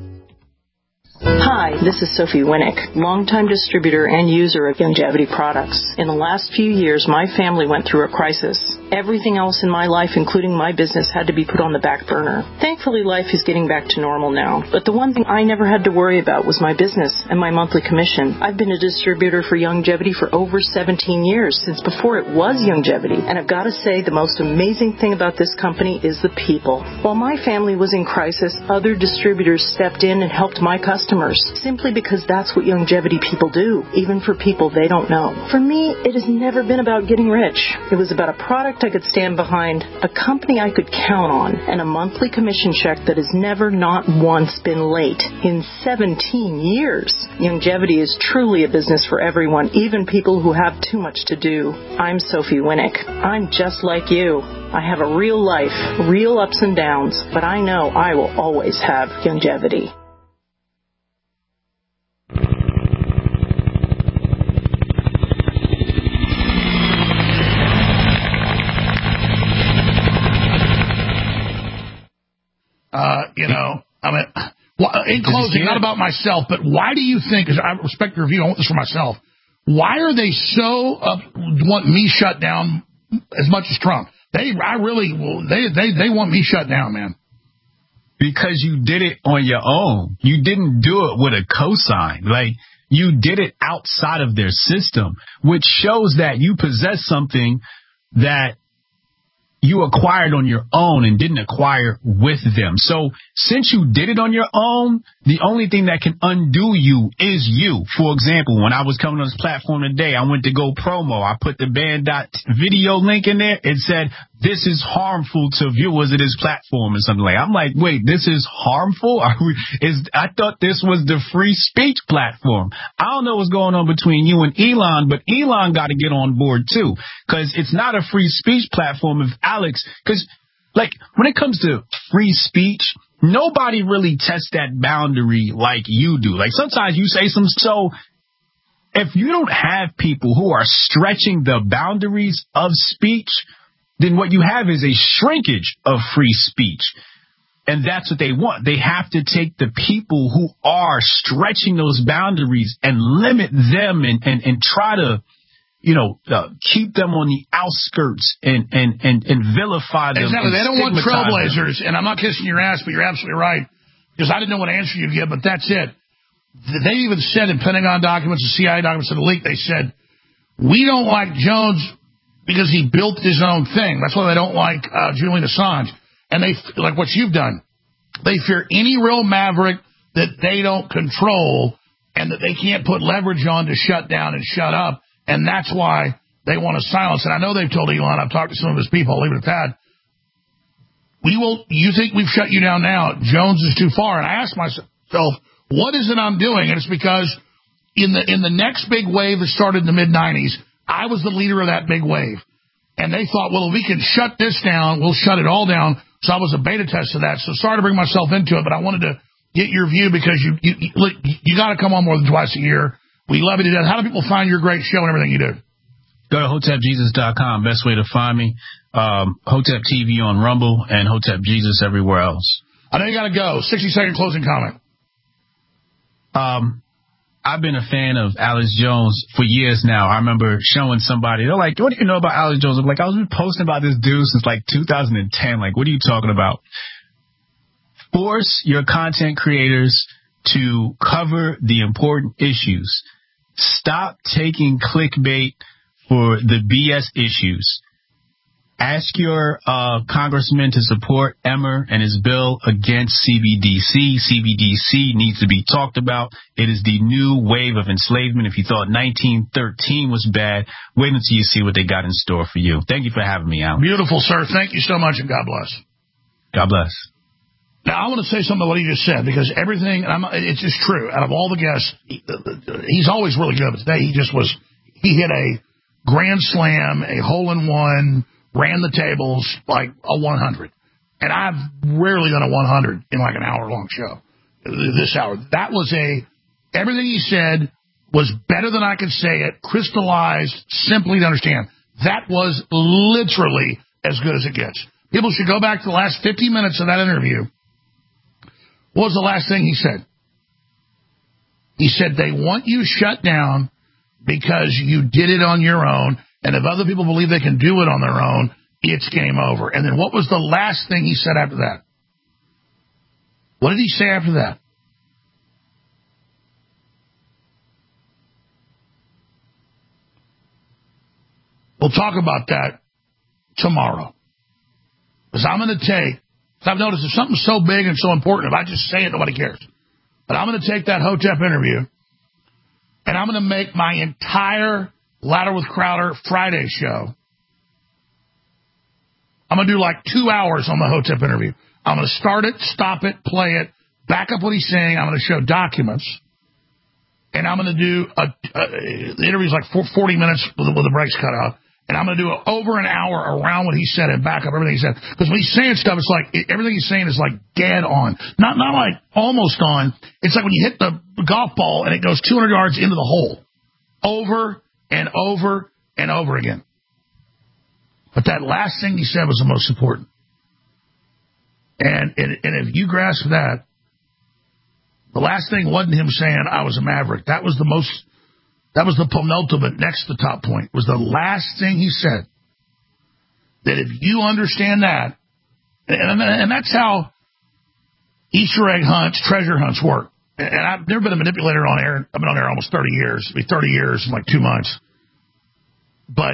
Hi, this is Sophie Winnick, longtime distributor and user of Longevity products. In the last few years, my family went through a crisis. Everything else in my life, including my business, had to be put on the back burner. Thankfully, life is getting back to normal now. But the one thing I never had to worry about was my business and my monthly commission. I've been a distributor for Longevity for over seventeen years, since before it was Longevity. And I've got to say, the most amazing thing about this company is the people. While my family was in crisis, other distributors stepped in and helped my customers, simply because that's what Longevity people do, even for people they don't know. For me, it has never been about getting rich. It was about a product I could stand behind, a company I could count on, and a monthly commission check that has never not once been late in seventeen years. Longevity is truly a business for everyone, even people who have too much to do. I'm Sophie Winnick. I'm just like you. I have a real life, real ups and downs, but I know I will always have Longevity. Uh, you know, I mean, in closing, not about myself, but why do you think, because I respect your view, I want this for myself, why are they so up, want me shut down as much as Trump? They, I really, they, they, they want me shut down, man. Because you did it on your own. You didn't do it with a cosign. Like, you did it outside of their system, which shows that you possess something that you acquired on your own and didn't acquire with them. So since you did it on your own, the only thing that can undo you is you. For example, when I was coming on this platform today, I went to go promo. I put the band dot video link in there. It said, this is harmful to viewers of this platform or something like that. I'm like, wait, this is harmful? Are we, is, I thought this was the free speech platform. I don't know what's going on between you and Elon, but Elon got to get on board too, because it's not a free speech platform if Alex, because like when it comes to free speech, nobody really tests that boundary like you do. Like sometimes you say some, so if you don't have people who are stretching the boundaries of speech, then what you have is a shrinkage of free speech. And that's what they want. They have to take the people who are stretching those boundaries and limit them and, and, and try to, you know, uh, keep them on the outskirts and, and, and, and vilify them. Exactly. They don't want trailblazers. Them. And I'm not kissing your ass, but you're absolutely right. Because I didn't know what answer you'd give, but that's it. They even said in Pentagon documents, the C I A documents that leaked, they said, we don't like Jones because he built his own thing. That's why they don't like uh, Julian Assange. And they, like what you've done, They fear any real maverick that they don't control and that they can't put leverage on to shut down and shut up, and that's why they want to silence. And I know they've told Elon, I've talked to some of his people, I'll leave it at that. We will. You think we've shut you down now? Jones is too far. And I asked myself, what is it I'm doing? And it's because in the in the next big wave that started in the mid nineties, I was the leader of that big wave. And they thought, well, if we can shut this down, we'll shut it all down. So I was a beta test of that. So sorry to bring myself into it, but I wanted to get your view because you you you, look, you got to come on more than twice a year. We love you to death. How do people find your great show and everything you do? Go to hotep jesus dot com. Best way to find me. Um, Hotep T V on Rumble and Hotep Jesus everywhere else. I know you got to go. sixty second closing comment. Um, I've been a fan of Alex Jones for years now. I remember showing somebody, they're like, what do you know about Alex Jones? I'm like, I was been posting about this dude since like two thousand ten. Like, what are you talking about? Force your content creators to cover the important issues. Stop taking clickbait for the B S issues. Ask your uh, congressman to support Emmer and his bill against C B D C. C B D C needs to be talked about. It is the new wave of enslavement. If you thought nineteen thirteen was bad, wait until you see what they got in store for you. Thank you for having me, Alan. Beautiful, sir. Thank you so much, and God bless. God bless. Now, I want to say something about what he just said, because everything, and I'm, it's just true, out of all the guests, he, he's always really good, but today he just was, he hit a grand slam, a hole-in-one, ran the tables like a one hundred. And I've rarely done a one hundred in like an hour-long show, this hour. That was a, everything he said was better than I could say it, crystallized, simply to understand. That was literally as good as it gets. People should go back to the last fifty minutes of that interview. What was the last thing he said? He said, they want you shut down because you did it on your own. And if other people believe they can do it on their own, it's game over. And then what was the last thing he said after that? What did he say after that? We'll talk about that tomorrow. Because I'm going to take, I've noticed if something's so big and so important, if I just say it, nobody cares. But I'm going to take that Hotep interview, and I'm going to make my entire Louder with Crowder Friday show. I'm going to do like two hours on the Hotep interview. I'm going to start it, stop it, play it, back up what he's saying. I'm going to show documents. And I'm going to do a, a the interview's like forty minutes with, with the breaks cut out. And I'm going to do it over an hour around what he said and back up everything he said. Because when he's saying stuff, it's like it, everything he's saying is like dead on. Not not like almost on. It's like when you hit the golf ball and it goes two hundred yards into the hole. Over and over and over again. But that last thing he said was the most important. And, and, and if you grasp that, the last thing wasn't him saying I was a maverick. That was the most, that was the penultimate next to the top point. Was the last thing he said. That if you understand that, and, and that's how Easter egg hunts, treasure hunts work. And I've never been a manipulator on air. I've been on air almost thirty years. It'll be thirty years in like two months. But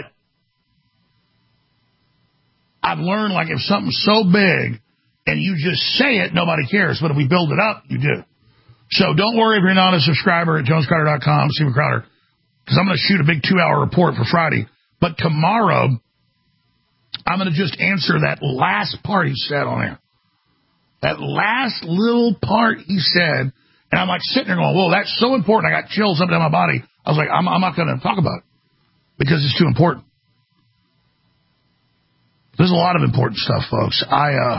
I've learned, like, if something's so big and you just say it, nobody cares. But if we build it up, you do. So don't worry if you're not a subscriber at jones crowder dot com, Stephen Crowder, because I'm going to shoot a big two-hour report for Friday. But tomorrow, I'm going to just answer that last part he said on air. That last little part he said. And I'm like sitting there going, whoa, that's so important. I got chills up and down my body. I was like, I'm, I'm not going to talk about it because it's too important. There's a lot of important stuff, folks. I uh,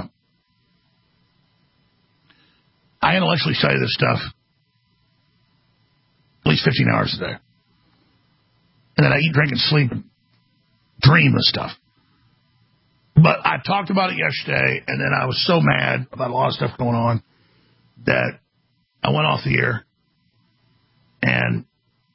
I intellectually study this stuff at least fifteen hours a day. And then I eat, drink, and sleep and dream this stuff. But I talked about it yesterday, and then I was so mad about a lot of stuff going on that I went off the air, and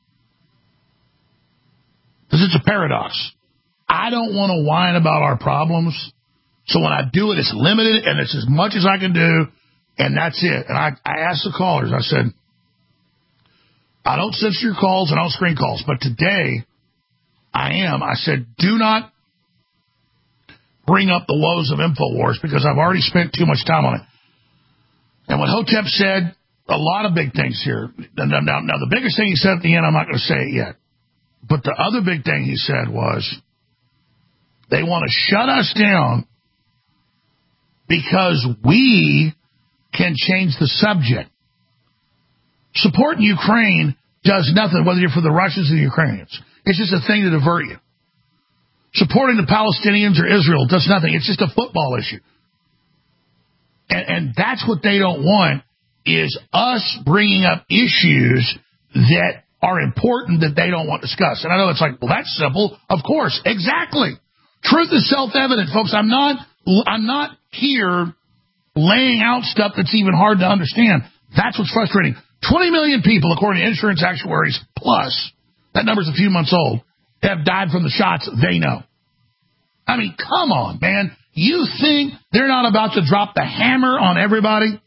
because it's a paradox. I don't want to whine about our problems, so when I do it, it's limited, and it's as much as I can do, and that's it. And I, I asked the callers, I said, I don't censor your calls, and I don't screen calls, but today, I am. I said, do not bring up the woes of InfoWars, because I've already spent too much time on it. And what Hotep said, a lot of big things here. Now, now, now, the biggest thing he said at the end, I'm not going to say it yet. But the other big thing he said was, they want to shut us down because we can change the subject. Supporting Ukraine does nothing, whether you're for the Russians or the Ukrainians. It's just a thing to divert you. Supporting the Palestinians or Israel does nothing. It's just a football issue. And, and that's what they don't want, is us bringing up issues that are important that they don't want discussed. And I know it's like, well, that's simple. Of course. Exactly. Truth is self-evident, folks. I'm not, I'm not here laying out stuff that's even hard to understand. That's what's frustrating. twenty million people, according to insurance actuaries, plus, that number's a few months old, have died from the shots they know. I mean, come on, man. You think they're not about to drop the hammer on everybody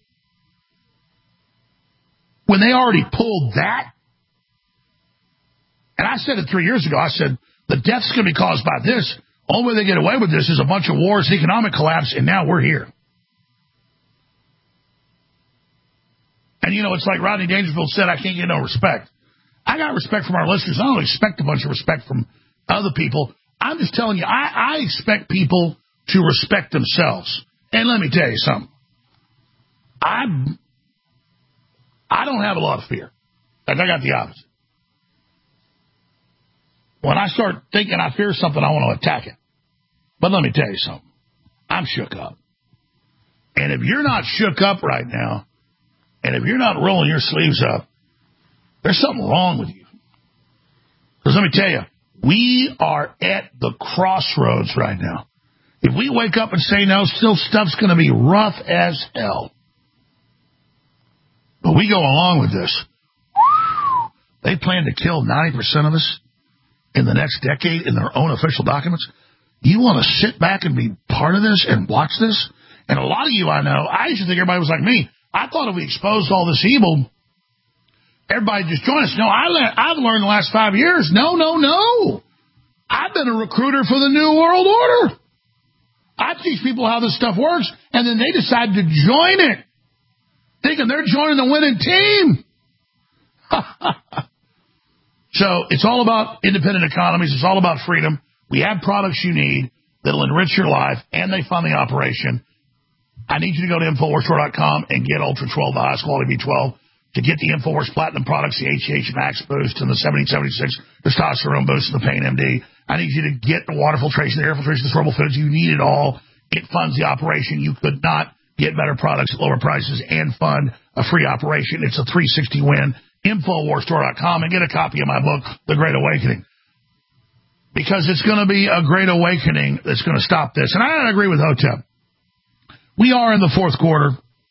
when they already pulled that? And I said it three years ago. I said, the death's going to be caused by this. Only way they get away with this is a bunch of wars, economic collapse, and now we're here. And, you know, it's like Rodney Dangerfield said, I can't get no respect. I got respect from our listeners. I don't expect a bunch of respect from other people. I'm just telling you, I, I expect people to respect themselves. And let me tell you something. I I don't have a lot of fear. I got the opposite. When I start thinking I fear something, I want to attack it. But let me tell you something. I'm shook up. And if you're not shook up right now, and if you're not rolling your sleeves up, there's something wrong with you. Because let me tell you, we are at the crossroads right now. If we wake up and say no, still stuff's going to be rough as hell. But we go along with this. They plan to kill ninety percent of us in the next decade in their own official documents. You want to sit back and be part of this and watch this? And a lot of you I know, I used to think everybody was like me. I thought if we exposed all this evil, everybody just join us. No, I le- I've learned the last five years, no, no, no. I've been a recruiter for the New World Order. I teach people how this stuff works, and then they decide to join it, thinking they're joining the winning team. So it's all about independent economies. It's all about freedom. We have products you need that'll enrich your life, and they fund the operation. I need you to go to Infowars Store dot com and get Ultra twelve, the highest quality B twelve, to get the Infowars Platinum products, the H G H Max Boost and the seventeen seventy-six testosterone boost and the Pain M D. I need you to get the water filtration, the air filtration, the sorbal foods. You need it all. It funds the operation. You could not get better products at lower prices and fund a free operation. It's a three sixty win. Infowars Store dot com and get a copy of my book, The Great Awakening. Because it's going to be a great awakening that's going to stop this. And I agree with Hotep. We are in the fourth quarter.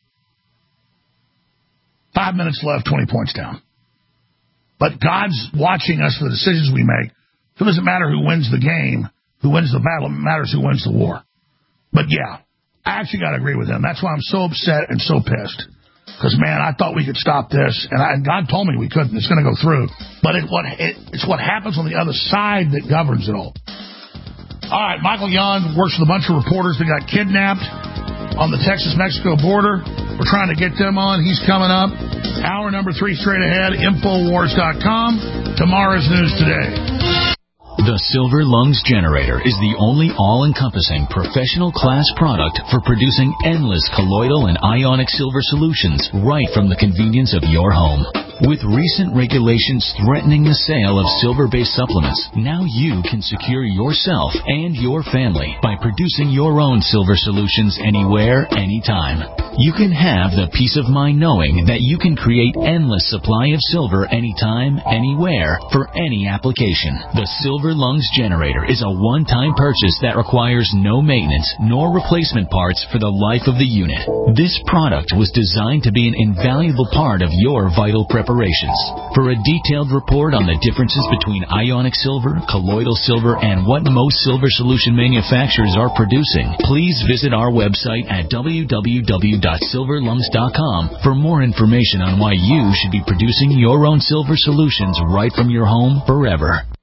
Five minutes left, twenty points down. But God's watching us for the decisions we make. So it doesn't matter who wins the game, who wins the battle. It matters who wins the war. But yeah, I actually got to agree with him. That's why I'm so upset and so pissed. Because, man, I thought we could stop this. And, I, and God told me we couldn't. It's going to go through. But it, what, it, it's what happens on the other side that governs it all. All right, Michael Yon works with a bunch of reporters that got kidnapped on the Texas-Mexico border. We're trying to get them on. He's coming up. Hour number three straight ahead, Infowars dot com. Tomorrow's News Today. The Silver Lungs Generator is the only all-encompassing professional class product for producing endless colloidal and ionic silver solutions right from the convenience of your home. With recent regulations threatening the sale of silver-based supplements, now you can secure yourself and your family by producing your own silver solutions anywhere, anytime. You can have the peace of mind knowing that you can create endless supply of silver anytime, anywhere, for any application. The Silver Lungs Generator is a one-time purchase that requires no maintenance nor replacement parts for the life of the unit. This product was designed to be an invaluable part of your vital preparations. For a detailed report on the differences between ionic silver, colloidal silver, and what most silver solution manufacturers are producing, please visit our website at w w w dot silver lungs dot com for more information on why you should be producing your own silver solutions right from your home forever.